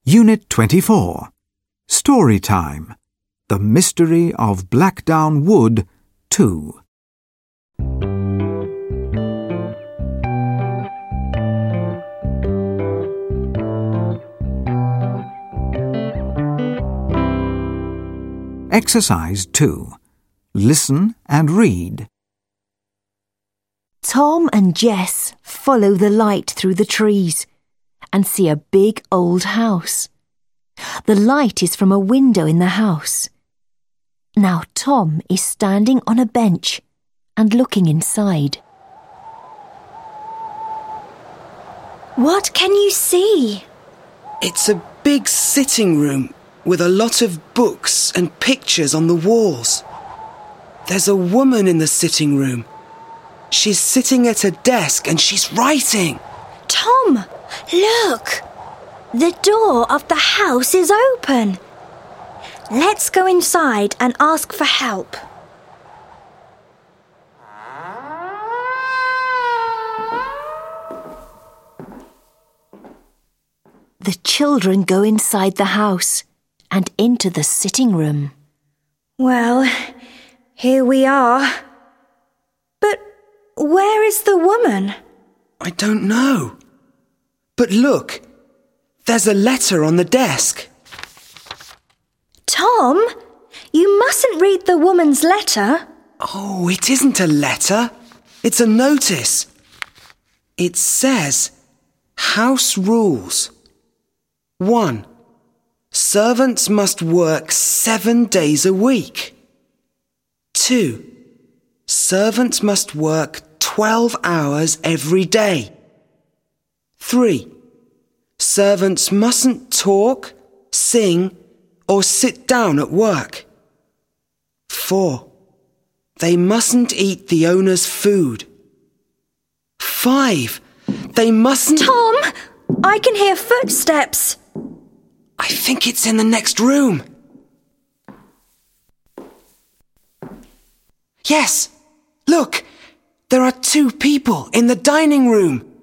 Unit 24. Story Time. The Mystery of Blackdown Wood 2. Exercise 2. Listen and read. Tom and Jess follow the light through the trees and see a big old house. The light is from a window in the house. Now Tom is standing on a bench and looking inside. What can you see? It's a big sitting room with a lot of books and pictures on the walls. There's a woman in the sitting room. She's sitting at a desk and she's writing. Tom, look! The door of the house is open. Let's go inside and ask for help. The children go inside the house and into the sitting room. Well, here we are. But where is the woman? I don't know. But look, there's a letter on the desk. Tom, you mustn't read the woman's letter. Oh, it isn't a letter. It's a notice. It says, House Rules. 1. Servants must work 7 days a week. 2. Servants must work 12 hours every day. 3. Servants mustn't talk, sing, or sit down at work. 4. They mustn't eat the owner's food. 5. They mustn't... Tom, I can hear footsteps. I think it's in the next room. Yes, look, there are 2 people in the dining room.